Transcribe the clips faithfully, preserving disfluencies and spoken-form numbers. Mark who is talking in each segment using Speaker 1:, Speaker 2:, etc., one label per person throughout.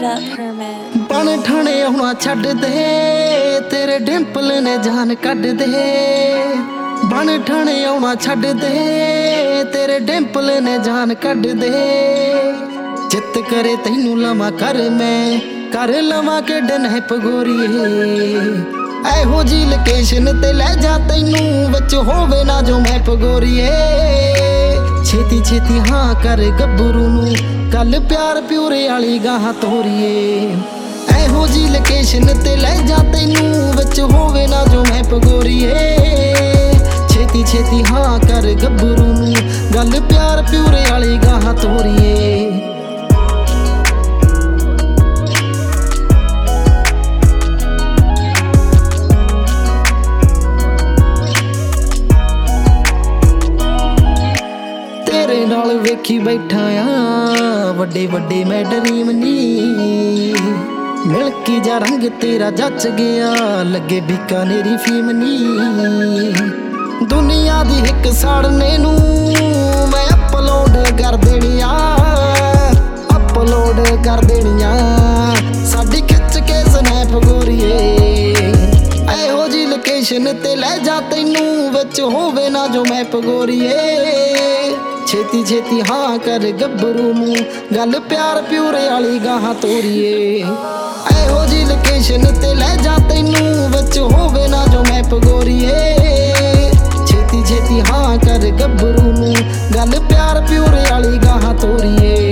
Speaker 1: it up, Herman.
Speaker 2: ਬਣ ਠਾਣੇ ਆਉਣਾ ਛੱਡ ਦੇ, ਤੇਰੇ ਡਿੰਪਲ ਨੇ ਜਾਨ ਕੱਢ ਦੇ। ਬਣ ਠਾਣੇ ਆਉਣਾ ਛੱਡ ਦੇ, ਤੇਰੇ ਡਿੰਪਲ ਨੇ ਜਾਨ ਕੱਢ ਦੇ। ਜਿੱਤ ਕਰੇ ਤੈਨੂੰ ਲਵਾਂ ਕਰ ਮੈਂ, ਕਰ ਲਵਾਂ ਕਿਡਨੈਪ ਗੋਰੀਏ। ਇਹੋ ਜੀ ਲੋਕੇਸ਼ਨ ਤੇ ਲੈ ਜਾ ਤੈਨੂੰ, ਵਿੱਚ ਹੋਵੇ ਨਾ ਜੋ ਮੈਪ ਗੋਰੀਏ। ਛੇਤੀ ਛੇਤੀ ਹਾਂ ਕਰ ਗੱਭਰੂ ਨੂੰ, ਗੱਲ ਪਿਆਰ ਪਿਉਰੇ ਵਾਲੀ ਗਾਹਾਂ ਤੋਰੀਏ। ਇਹੋ ਜੀ ਲੋਕੇਸ਼ਨ ਤੇ ਲੈ ਜਾ ਤੈਨੂੰ, ਵਿੱਚ ਹੋਵੇ ਨਾ ਜੋ ਮੈਪ ਗੋਰੀਏ। ਛੇਤੀ ਛੇਤੀ ਹਾਂ ਕਰ ਗੱਭਰੂ ਨੂੰ, ਗੱਲ ਪਿਆਰ ਪਿਉਰੇ ਵਾਲੀ ਗਾਹਾਂ ਤੋਰੀਏ। ਤੇਰੇ ਨਾਲ ਵੇਖੀ ਬੈਠਾ ਆ ਵੱਡੇ ਵੱਡੇ ਮੈਂ ਡਰੀਮ ਨੀ, ਮਿਲ ਕੇ ਜਾ ਰੰਗ ਤੇਰਾ ਜੱਚ ਗਿਆ, ਲੱਗੇ ਬੀਕਾਨੇਰੀ ਫੀਮ ਨੀ। ਦੁਨੀਆ ਦੀ ਇੱਕ ਸਾੜਨੇ ਨੂੰ ਮੈਂ ਅਪਲੋਡ ਕਰ ਦੇਣੀਆਂ, ਅਪਲੋਡ ਕਰ ਦੇਣੀਆਂ ਸਾਡੀ ਖਿੱਚ ਕੇ ਸਨੈਪ ਗੋਰੀਏ। ਇਹੋ ਜੀ ਲੋਕੇਸ਼ਨ ਤੇ ਲੈ ਜਾ ਤੈਨੂੰ, ਵਿੱਚ ਹੋਵੇ ਨਾ ਜੋ ਮੈਪ ਗੋਰੀਏ। ਛੇਤੀ ਛੇਤੀ ਹਾਂ ਕਰ ਗੱਭਰੂ ਨੂੰ, ਗੱਲ ਪਿਆਰ ਪਿਉਰੇ ਵਾਲੀ ਗਾਹਾਂ ਤੋਰੀਏ। ਇਹੋ ਜੀ ਲੋਕੇਸ਼ਨ ਤੇ ਲੈ ਜਾ ਤੈਨੂੰ, ਵਿੱਚ ਹੋਵੇ ਨਾ ਜੋ ਮੈਪ ਗੋਰੀਏ। ਛੇਤੀ ਛੇਤੀ ਹਾਂ ਕਰ ਗੱਭਰੂ ਨੂੰ, ਗੱਲ ਪਿਆਰ ਪਿਉਰੇ ਵਾਲੀ ਗਾਹਾਂ ਤੋਰੀਏ।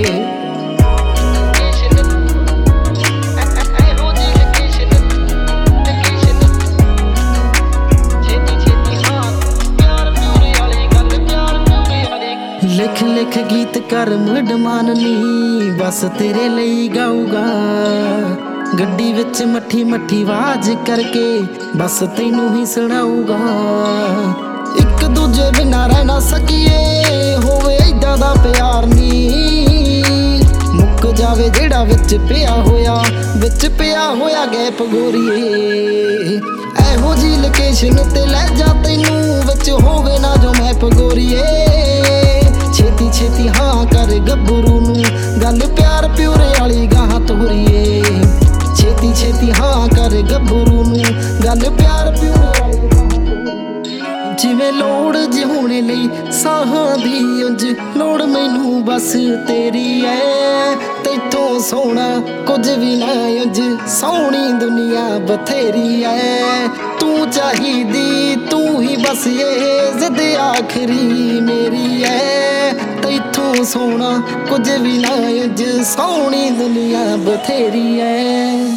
Speaker 2: ਲਿਖ ਲਿਖ ਗੀਤ ਕਰ ਮੁੱਢ ਮਾਨਨੀ, ਬਸ ਤੇਰੇ ਲਈ ਗਾਊਗਾ। ਗੱਡੀ ਵਿੱਚ ਮੱਠੀ ਮੱਠੀ ਆਵਾਜ਼ ਕਰਕੇ, ਬਸ ਤੈਨੂੰ ਹੀ ਸੁਣਾਊਗਾ। ਇੱਕ ਦੂਜੇ ਬਿਨਾਂ ਰਹਿ ਨਾ ਸਕੀਏ, ਹੋਵੇ ਏਦਾਂ ਦਾ ਪਿਆਰ ਨੀ। ਮੁੱਕ ਜਾਵੇ ਜਿਹੜਾ ਵਿੱਚ ਪਿਆ ਹੋਇਆ, ਵਿੱਚ ਪਿਆ ਹੋਇਆ ਗੈਪ ਗੋਰੀਏ। ਇਹੋ ਜੀ ਲੋਕੇਸ਼ਨ ਤੇ ਲੈ ਜਾ ਤੈਨੂੰ, ਵਿੱਚ ਹੋਵੇ ਨਾ ਜੋ ਮੈਪ ਗੋਰੀਏ। ਛੇਤੀ ਛੇਤੀ ਹਾਂ ਕਰ ਗੱਭਰੂ ਨੂੰ, ਗੱਲ ਪਿਆਰ ਪਿਉਰੇ ਵਾਲੀ ਗਾਹਾਂ ਤੋਰੀਏ। ਛੇਤੀ ਛੇਤੀ ਹਾਂ ਕਰ ਗੱਭਰੂ ਨੂੰ, ਗੱਲ ਪਿਆਰ ਪਿਉਰੇ ਵਾਲੀ ਗਾਹਾਂ ਤੋਰੀਏ। ਜਿਵੇਂ ਲੋੜ ਜੇ ਹੋਣੇ ਲਈ ਸਾਹਾਂ ਦੀ, ਉਂਝ ਲੋੜ ਮੈਨੂੰ ਬਸ ਤੇਰੀ ਐ। ਤੈਥੋਂ ਸੋਹਣਾ ਕੁਝ ਵੀ ਨਾ, ਉਂਝ ਸੋਹਣੀ ਦੁਨੀਆ ਬਥੇਰੀ ਐ। ਤੂੰ ਚਾਹੀਦੀ ਤੂੰ ਹੀ ਬਸ, ਇਹ ਜ਼ਿੱਦ ਆਖਰੀ ਮੇਰੀ ਐ। ਤੈਥੋਂ ਸੋਹਣਾ ਕੁਝ ਵੀ ਨਾ, ਉਂਝ ਸੋਹਣੀ ਦੁਨੀਆ ਬਥੇਰੀ ਐ।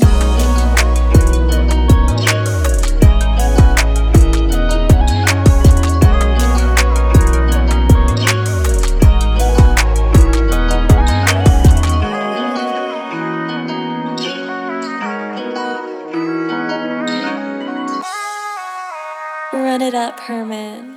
Speaker 1: Run it up, Herman.